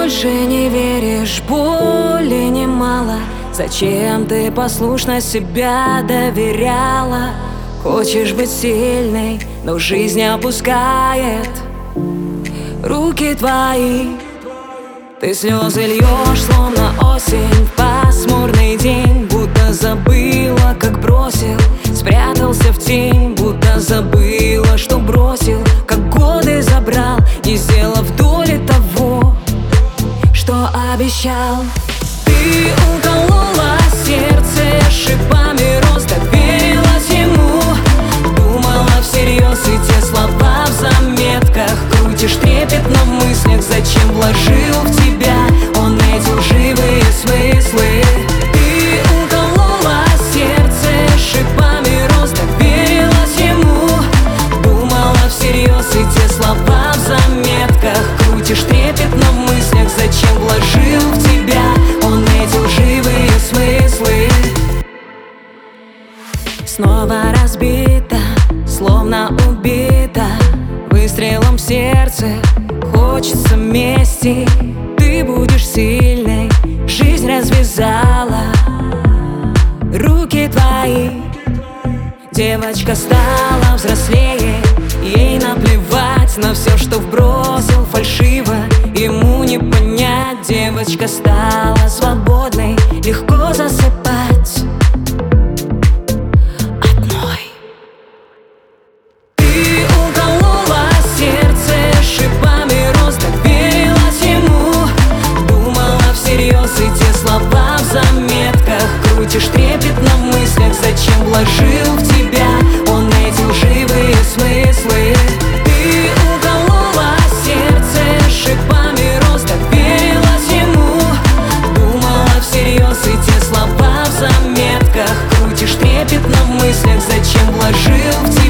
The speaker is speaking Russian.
больше не веришь, боли немало. Зачем ты послушно себя доверяла? Хочешь быть сильной, но жизнь опускает руки твои. Ты слезы льешь, словно осень в пасмурный день. Будто забыла, как бросил, спрятался в тень. Будто забыла, что бросил, как годы забрал, не сделав доли того, что обещал. Ты уколола сердце шипами роз, доверилась ему. Думала всерьез, и те слова в заметках крутишь трепетно в мыслях. Зачем вложил в тебя он эти лживые смыслы? Ты уколола сердце шипами роз, доверилась ему. Думала всерьез, и те слова в заметках крутишь трепетно в мыслях. Зачем вложил в тебя он эти лживые смыслы? Снова разбита, словно убита выстрелом в сердце. Хочется мести, ты будешь сильной. Жизнь развязала руки твои. Девочка стала взрослее, ей наплевать на все, что вбросил фальшиво. Ему не понять, девочка стала свободной, легко засыпать одной. Ты уколола сердце шипами роз, доверилась ему. Думала всерьез, и те слова в заметках крутишь трепетно в мыслях. Зачем вложил в тебя он эти лживые смыслы? Ты уколола сердце шипами роз, доверилась ему. Думала всерьез, и те слова в заметках крутишь трепетно в мыслях. Зачем вложил в тебя